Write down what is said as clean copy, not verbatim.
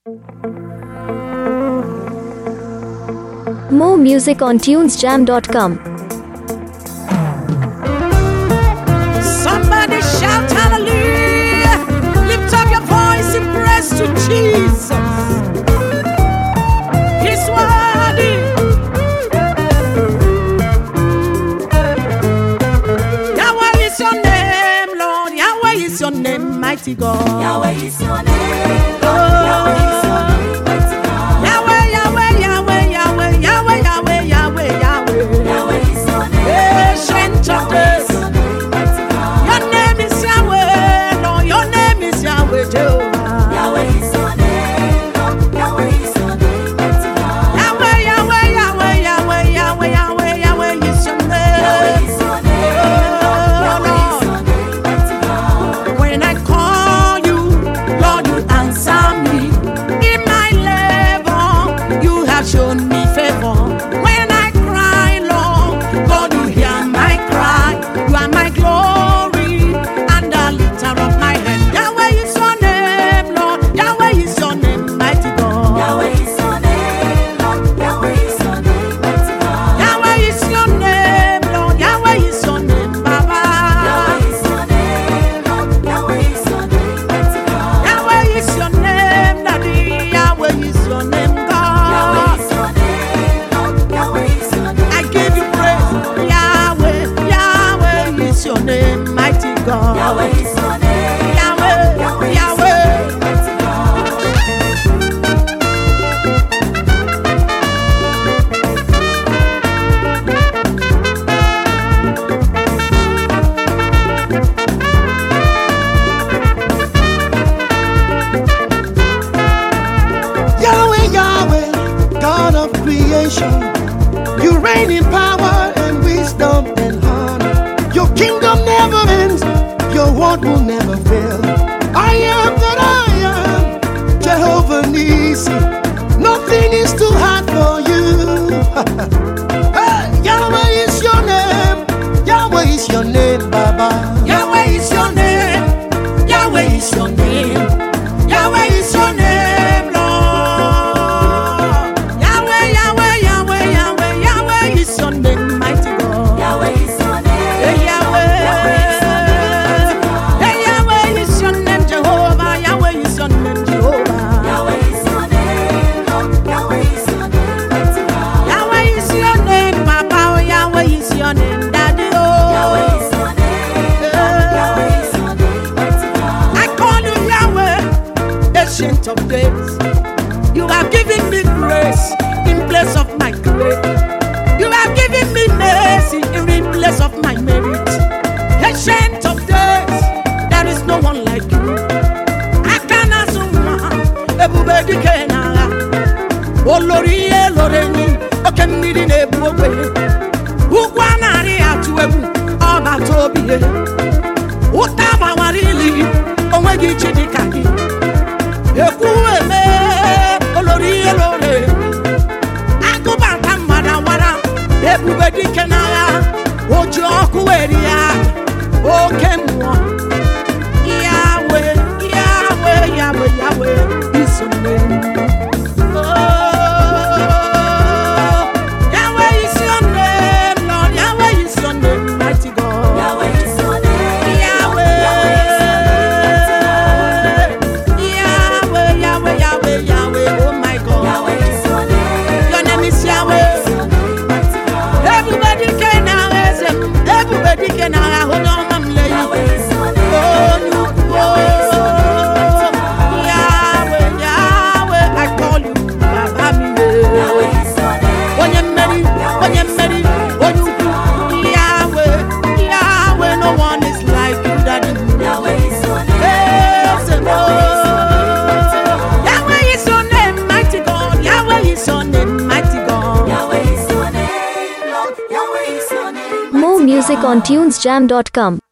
More music on tunesjam.com. Somebody shout hallelujah. Lift up your voice in praise to Jesus. He's worthy. Yahweh is your name, Lord. Yahweh is your name, mighty God. Yahweh is your name, Lord. Yahweh is your name, mighty God. Yahweh, Yahweh, Yahweh, Yahweh, Yahweh, Yahweh, Yahweh, Yahweh. Yahweh is your name, Ancient of days. Your name is Yahweh, Lord. Your name is Yahweh, Jehovah. Yahweh is your name, Lord. Yahweh is your name, mighty God. Yahweh, Yahweh, Yahweh, Yahweh, Yahweh, Yahweh, Yahweh is your name. Yahweh is your name, Lord. Yahweh is your name, mighty God. When I call you, Lord, you answer me. In my labor, you have shown me favor. When I cry, Lord, God, you hear my cry. You are my glory and the lifter of my head. Yahweh is your name, Lord. Yahweh is your name, mighty God. Yahweh is your name, Lord. Yahweh is your name, mighty God. Yahweh is your name, Lord. Yahweh is your name, Baba. Yahweh is your name, Lord. Yahweh is your name, mighty God. Yahweh is your name, Daddy. Yahweh is your name, Yahweh God. is your name, Lord. Yahweh is your name. I give you praise. Yahweh, Yahweh is your name, mighty God. Yahweh is your name. Yahweh, Yahweh is Yahweh. your name, mighty God. Yahweh, Yahweh, God of creation, you reign in power and wisdom and honor. Your kingdom never ends, your word will never fail. I am that I am, Jehovah Nissi. Nothing is too hard for you. Hey, Yahweh is your name, Yahweh is your name, Baba. Yahweh is your name. Yahweh is your name. Yahweh is your name, Lord. Yahweh, Yahweh, Yahweh, Yahweh, Yahweh is your name, mighty God. Yahweh is your name. Hey, Yahweh. Yahweh is your name, mighty God. Hey, Yahweh is your name, Jehovah. Yahweh is your name, Jehovah. Yahweh is your name, Lord. Yahweh is your name, mighty God. Yahweh is your name, Papa. Oh, Yahweh is your name, Daddy. Oh, Yahweh is your name, Lord. Yahweh is your name, mighty God. I call you Yahweh, ancient of days. You have given me grace in place of my grace. You have given me mercy in place of my merit. Ancient of days, there is no one like you. I can assume everybody can. Olori eloreni, okemiri nebuwe. Ukwanari atuebu, oba tobiye. Utama warili, onwegi chidikaki. Ekueme, olori elore. Akubata marawara, everybody can. Ojo okuweria, okemwa. Yahweh, Yahweh, Yahweh, Yahweh is your name. Yahweh is your name, Lord. Yahweh is your name, mighty God. Yahweh is your name. Yahweh, Yahweh is your name, mighty God. Yahweh, Yahweh, Yahweh, Yahweh, oh my God. Yahweh is your name. Your name is Yahweh Yahweh. is your name, mighty God. Everybody can raise him. Everybody can hold on, I'm laying. Yahweh is your name. Oh, you, Yahweh is your name, mighty God. Yahweh, Yahweh, I call you Baba mi. Yahweh is your name. When you're married, when you're married, when you Yahweh, Yahweh, no one is like you, Daddy. Yahweh is your name. Yes, and Yahweh is your name, mighty God. Yahweh is your name, mighty God. Yahweh is your name, mighty God. Yahweh is your name, Lord. Yahweh is your name. More music on tunesjam.com.